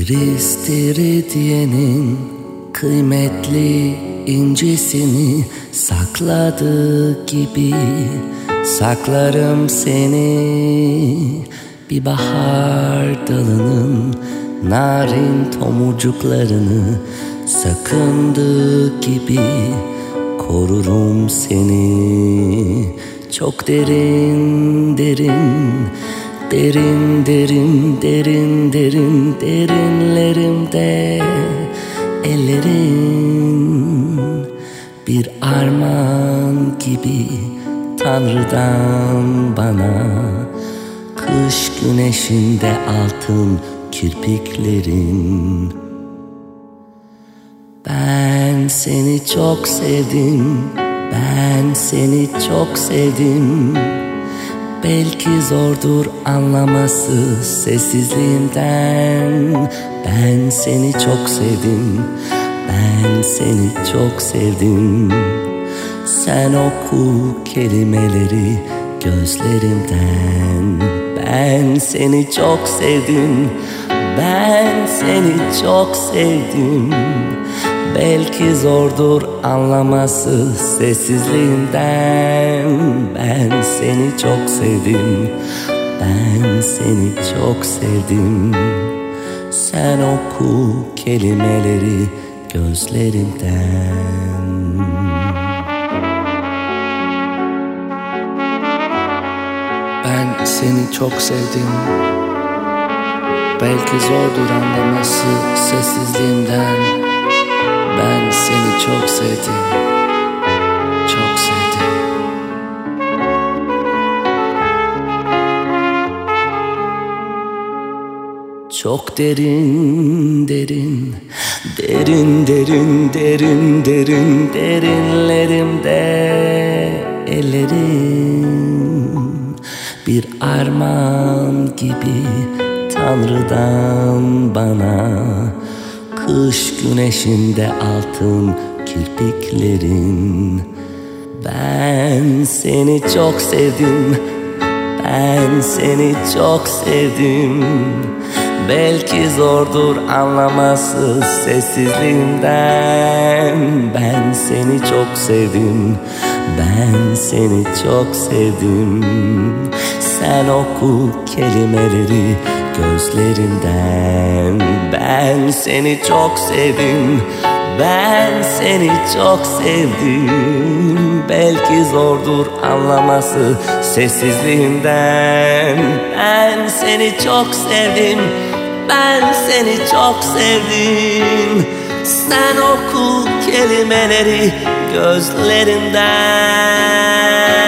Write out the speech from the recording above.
Bir istiridyenin kıymetli incisini sakladığı gibi saklarım seni. Bir bahar dalının narin tomurcuklarını sakındığı gibi korurum seni. Çok derin derin, derin derin derin derin derinlerimde ellerin bir armağan gibi Tanrı'dan bana. Kış güneşinde altın kirpiklerin. Ben seni çok sevdim, ben seni çok sevdim. Belki zordur anlaması sessizliğimden. Ben seni çok sevdim, ben seni çok sevdim. Sen oku kelimeleri gözlerimden. Ben seni çok sevdim, ben seni çok sevdim. Belki zordur anlaması sessizliğinden. Ben seni çok sevdim, ben seni çok sevdim. Sen oku kelimeleri gözlerimden. Ben seni çok sevdim. Belki zordur anlaması sessizliğimden. Ben seni çok sevdim, çok sevdim. Çok derin derin, derin derin derin derin derinlerimde ellerim bir armağan gibi Tanrı'dan bana. Kış güneşinde altın kirpiklerin. Ben seni çok sevdim, ben seni çok sevdim. Belki zordur anlaması sessizliğimden. Ben seni çok sevdim, ben seni çok sevdim. Sen oku kelimeleri gözlerinden. Ben seni çok sevdim, ben seni çok sevdim. Belki zordur anlaması sessizliğimden. Ben seni çok sevdim, ben seni çok sevdim. Sen oku kelimeleri gözlerinden.